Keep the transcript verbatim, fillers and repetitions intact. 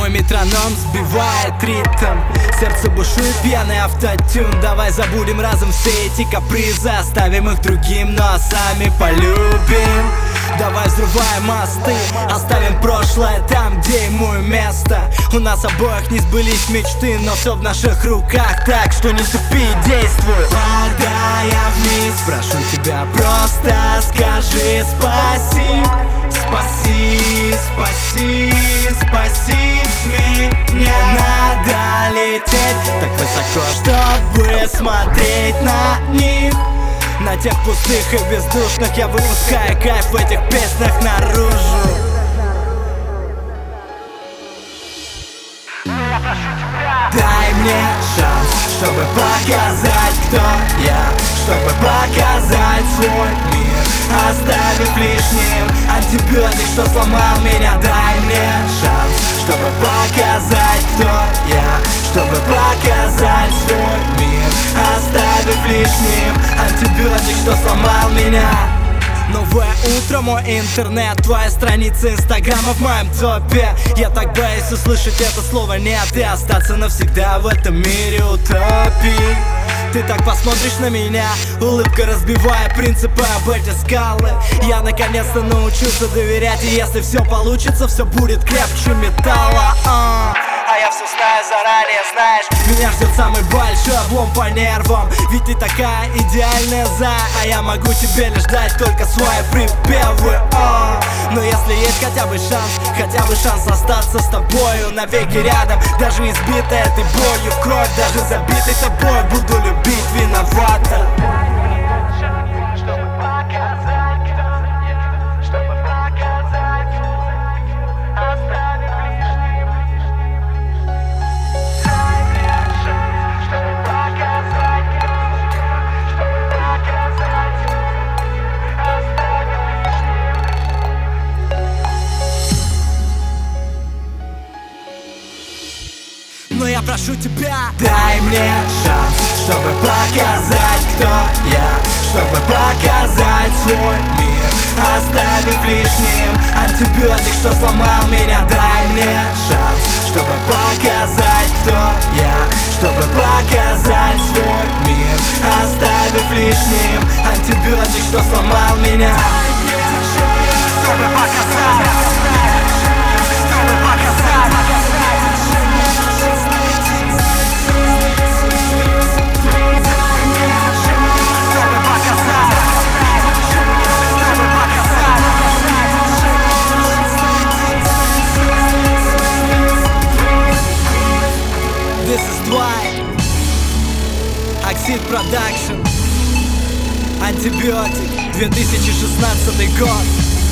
мой метроном сбивает ритм. Сердце бушует пьяный автотюн. Давай забудем разом все эти капризы, оставим их другим, но сами полюбим. Давай взрываем мосты, оставим прошлое там, где ему и место. У нас обоих не сбылись мечты, но все в наших руках, так что не тупи и действуй. Когда я вниз, прошу тебя, просто скажи спасибо. Спаси, спаси, спаси меня. Надо лететь так высоко, чтобы смотреть на них. На тех пустых и бездушных я выпускаю кайф в этих песнях наружу. Дай мне шанс, чтобы показать, кто я, чтобы показать свой мир, оставив лишним антибиотик, что сломал меня. Дай мне шанс, чтобы показать, кто я, чтобы показать свой мир, оставив лишним антибиотик, что сломал меня. Новое утро, мой интернет, твоя страница инстаграма в моем топе. Я так боюсь услышать это слово нет и остаться навсегда в этом мире утопии. Ты так посмотришь на меня, улыбка разбивая принципы об эти скалы. Я наконец-то научился доверять, и если все получится, все будет крепче металла. а. А я все знаю заранее, знаешь, меня ждет самый большой облом по нервам. Ведь ты такая идеальная за, а я могу тебе лишь дать только свои припевы. а. Но если есть хотя бы шанс, хотя бы шанс остаться с тобою навеки рядом, даже избитая этой болью в кровь, даже забитой тобой, буду любить виновата. Но я прошу тебя, дай мне шанс, чтобы показать, кто я, чтобы показать свой мир, оставив лишним антибиотик, что сломал меня. Дай мне шанс, чтобы показать, кто я, чтобы показать свой мир, оставив лишним антибиотик, что сломал меня. Чтобы показать, чтобы показать. This is Dwight, Oxide Production, Антибиотик, две тысячи шестнадцатый год.